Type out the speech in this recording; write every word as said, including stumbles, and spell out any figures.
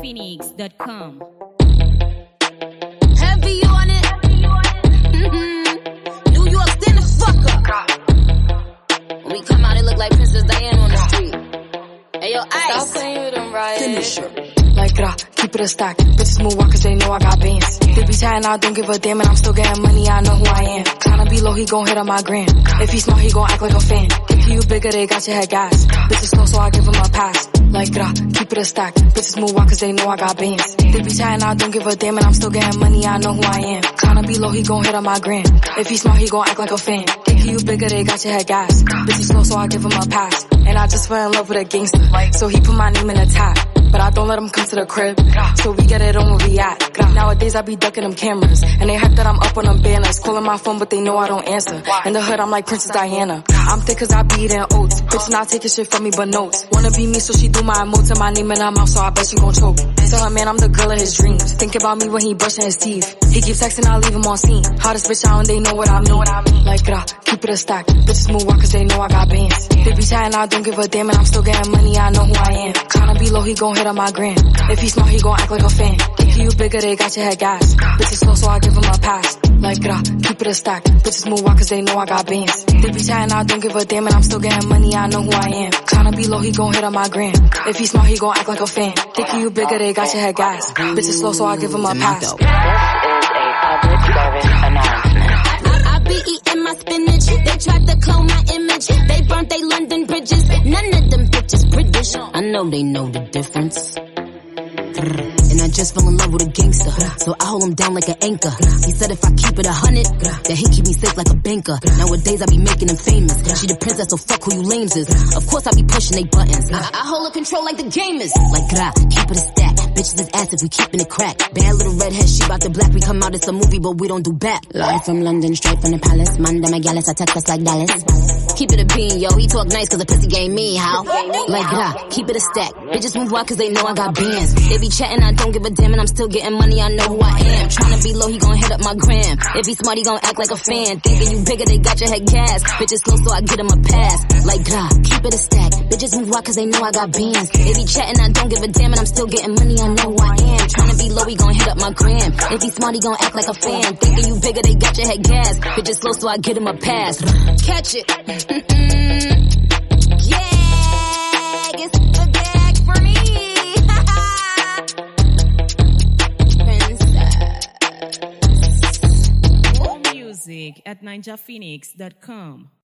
phoenix dot com. Heavy on it. Mm-hmm. New York, stand the fuck up. When we come out, it look like Princess Diana on the street. Hey, yo, Ice. Stop playing with them, Riot. Finisher. Like, grah, keep it a stack. Bitches move on cause they know I got bands. They be chatting, I don't give a damn, and I'm still getting money, I know who I am. Tryna be low, he gon' hit on my gram. If he smart, he gon' act like a fan. If you bigger, they got your head gas. Bitches slow, so I give him a pass. Like, grah, keep it a stack. Bitches move on cause they know I got bands. They be chatting, I don't give a damn, and I'm still getting money, I know who I am. Tryna be low, he gon' hit on my gram. If he smart, he gon' act like a fan. If you bigger, they got your head gas. Bitches slow, so I give him a pass. And I just fell in love with a gangster. So he put my name in the tag. But I don't let him come to the crib, so we get it on where we at. Nowadays I be ducking them cameras, and they hype that I'm up on them banners. Calling my phone, but they know I don't answer. In the hood, I'm like Princess Diana. I'm thick cause I be eating oats. Bitch not taking shit from me but notes. Wanna be me, so she do my emotes and my name in her mouth, so I bet she gon' choke. Tell her man I'm the girl of his dreams. Think about me when he brushing his teeth. He keeps texting, I leave him on scene. Hottest bitch out and they know what I mean. Like, grah, keep it a stack. Bitches move on cause they know I got bands. They be chatting, I don't give a damn, and I'm still getting money, I know who I am. Tryna be low, he gon' hit on my gram. If he smart, he gon' act like a fan. If you bigger, they got your head gas. Bitches slow, so I give him a pass. Like, grah, keep it a stack. Bitches move on cause they know I got bands. They be chatting, I don't give a damn, and I'm still getting money, I know who I am. Tryna be low, he gon' hit on my gram. If he smart, he gon' act like a fan. Think you bigger, they got your head gas. Bitches slow, so I give him a pass. This is a public service announcement. I, I be eating my spinach. They tried to clone my image. They burnt they London bridges. None of them bitches British. I know they know the difference. And I just fell in love with a gangster, so I hold him down like an anchor. He said if I keep it a hundred, that he keep me safe like a banker. Nowadays I be making him famous. She the princess, so fuck who you lames is. Of course I be pushing they buttons. I, I hold her control like the gamers. Like grah, keep it a stack. Bitches is ass if we keeping it crack. Bad little redhead, she bout the black. We come out, it's a movie, but we don't do back. Live from London, straight from the palace. Manda Megalis, I text us like Dallas. Keep it a bean, yo. He talk nice cause the pussy game me, how? Like grah, keep it a stack. Bitches move wild cause they know I got bands. They be chatting, I don't give a damn, and I'm still getting money, I know who I am. Tryna be low, he gon' hit up my gram. If he smart, he gon' act like a fan. Thinking you bigger, they got your head gas. Bitches slow, so I get him a pass. Like grah, keep it a stack. Bitches move wild cause they know I got bands. They be chatting, I don't give a damn, and I'm still getting money, I know who I am. Tryna be low, he gon' hit up my gram. If he smart, he gon' act like a fan. Thinking you bigger, they got your head gas. Bitches slow, so I get him a pass. Catch it. Mm-mm. Yeah, it's the bag for me. Music at ninja phoenix dot com.